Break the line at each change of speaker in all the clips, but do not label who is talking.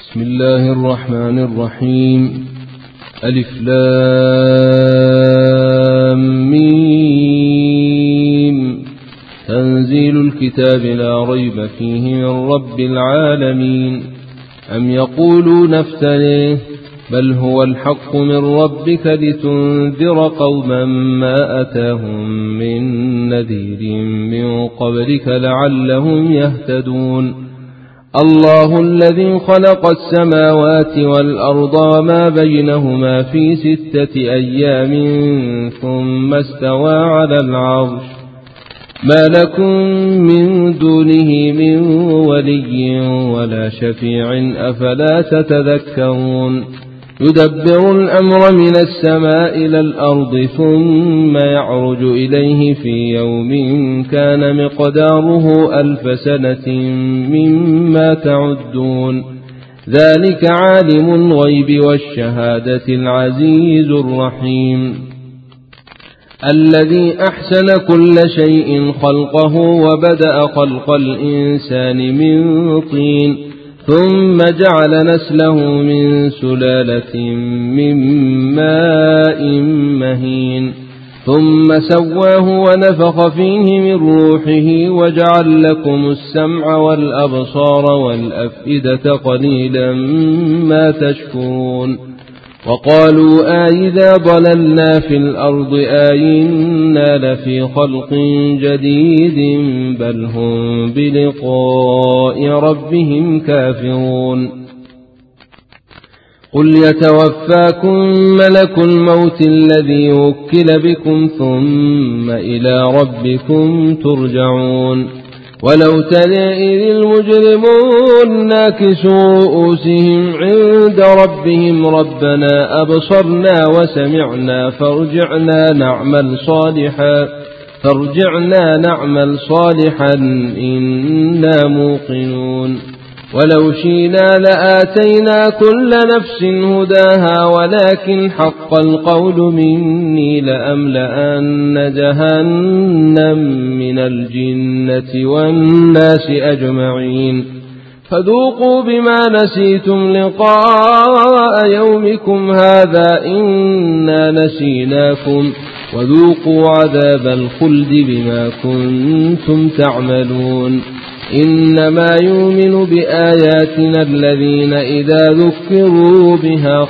بسم الله الرحمن الرحيم. ألف لام ميم. تنزيل الكتاب لا ريب فيه من رب العالمين. أم يقولون افتريه بل هو الحق من ربك لتنذر قوما ما أتاهم من نذير من قبلك لعلهم يهتدون. الله الذي خلق السماوات والأرض وما بينهما في 6 أيام ثم استوى على العرش ما لكم من دونه من ولي ولا شفيع أفلا تتذكرون. يدبر الأمر من السماء إلى الأرض ثم يعرج إليه في يوم كان مقداره 1000 سنة مما تعدون. ذلك عالم الغيب والشهادة العزيز الرحيم. الذي أحسن كل شيء خلقه وبدأ خلق الإنسان من طين ثم جعل نسله من سلالة من ماء مهين ثم سواه ونفخ فيه من روحه وجعل لكم السمع والأبصار والأفئدة قليلا ما تشكرون. وقالوا أئذا ضللنا في الأرض أئنا لفي خلق جديد بل هم بلقاء ربهم كافرون. قل يتوفاكم ملك الموت الذي وكل بكم ثم إلى ربكم ترجعون. ولو ترى إذ المجرمون ناكسوا رؤوسهم عند ربهم ربنا أبصرنا وسمعنا فارجعنا نعمل صالحا إنا موقنون. ولو شئنا لآتينا كل نفس هداها ولكن حق القول مني لأملأن جهنم من الجنة والناس أجمعين. فذوقوا بما نسيتم لقاء يومكم هذا إنا نسيناكم وذوقوا عذاب الخلد بما كنتم تعملون. إنما يؤمن بآياتنا الذين إذا ذكروا بها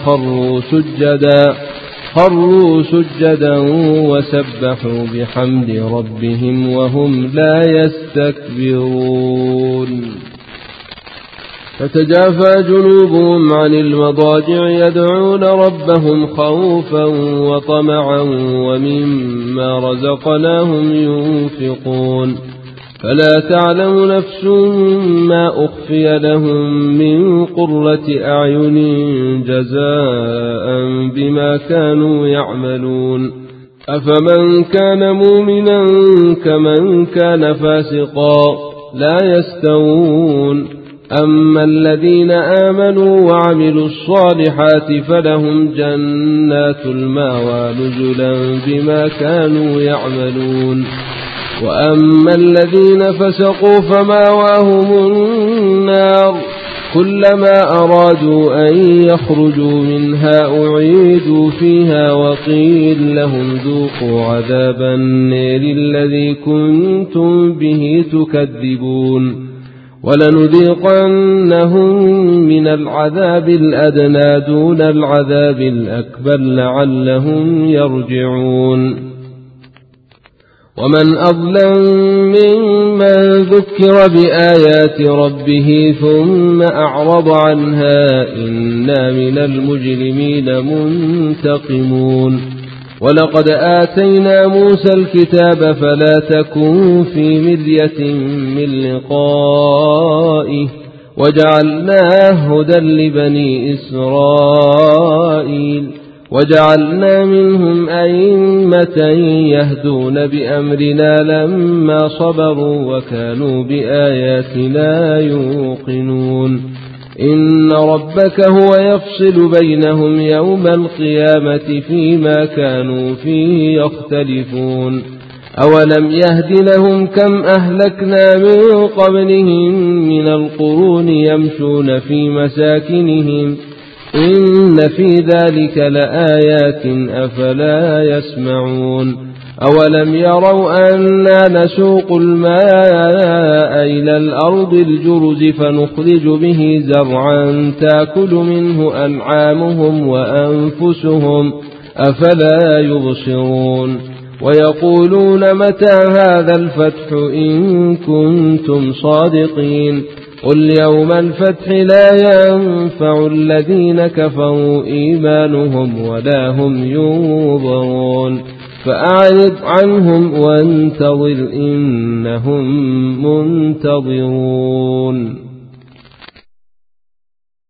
خروا سجدا وسبحوا بحمد ربهم وهم لا يستكبرون. فتجافى جنوبهم عن المضاجع يدعون ربهم خوفا وطمعا ومما رزقناهم ينفقون. فلا تعلم نفس ما أخفي لهم من قرة أعين جزاء بما كانوا يعملون. أفمن كان مؤمنا كمن كان فاسقا لا يستوون. أما الذين آمنوا وعملوا الصالحات فلهم جنات المأوى نزلا بما كانوا يعملون. وأما الذين فسقوا فمأواهم النار كلما أرادوا أن يخرجوا منها أعيدوا فيها وقيل لهم ذوقوا عذاب النار الذي كنتم به تكذبون. ولنذيقنهم من العذاب الأدنى دون العذاب الأكبر لعلهم يرجعون. ومن أظلم ممن ذكر بآيات ربه ثم أعرض عنها إنا من المجرمين منتقمون. ولقد آتينا موسى الكتاب فلا تكن في مرية من لقائه وجعلناه هدى لبني إسرائيل وجعلنا منهم أئمة يهدون بأمرنا لما صبروا وكانوا بآياتنا يوقنون. إن ربك هو يفصل بينهم يوم القيامة فيما كانوا فيه يختلفون. أولم يهد لهم كم أهلكنا من قبلهم من القرون يمشون في مساكنهم إن في ذلك لآيات أفلا يسمعون أولم يروا أنا نسوق الماء إلى الأرض الجرز فنخرج به زرعا تأكل منه أنعامهم وأنفسهم أفلا يبصرون ويقولون متى هذا الفتح إن كنتم صادقين قل يوم الفتح لا ينفع الذين كفروا إيمانهم ولا هم ينظرون فأعرض عنهم وانتظر إنهم منتظرون.